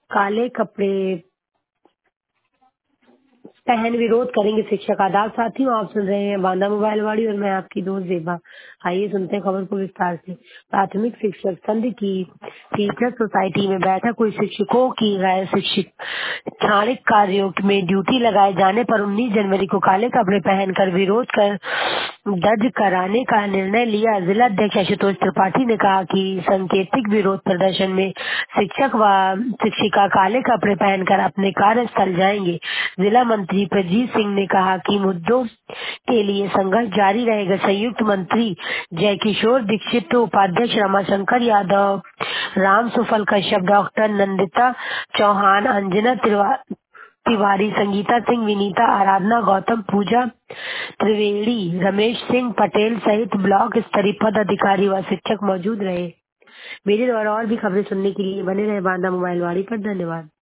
काले कपड़े पहन विरोध करेंगे शिक्षक। आदाब साथियों, आप सुन रहे हैं बांदा मोबाइल वाड़ी और मैं आपकी दोस्त जेबा। आइए सुनते हैं खबर को विस्तार से। प्राथमिक शिक्षक संघ की टीचर सोसाइटी में बैठक हुई। शिक्षकों की गैर शैक्षणिक कार्यों में ड्यूटी लगाए जाने पर 19 जनवरी को काले कपड़े पहनकर विरोध कर दर्ज कराने का निर्णय लिया। जिला अध्यक्ष आशुतोष त्रिपाठी ने कहा कि सांकेतिक विरोध प्रदर्शन में शिक्षक व शिक्षिका काले कपड़े पहनकर अपने कार्यस्थल जाएंगे। जिला मंत्री प्रजीत सिंह ने कहा कि मुद्दों के लिए संघर्ष जारी रहेगा। संयुक्त मंत्री जयकिशोर दीक्षित, उपाध्यक्ष रमाशंकर यादव, राम सुफल कश्यप, डॉक्टर नंदिता चौहान, अंजना तिवारी, संगीता सिंह, विनीता, आराधना गौतम, पूजा त्रिवेदी, रमेश सिंह पटेल सहित ब्लॉक स्तरीय पद अधिकारी व शिक्षक मौजूद रहे। मेरे द्वारा और भी खबरें सुनने के लिए बने रहे बांदा मोबाइल वाड़ी पर। धन्यवाद।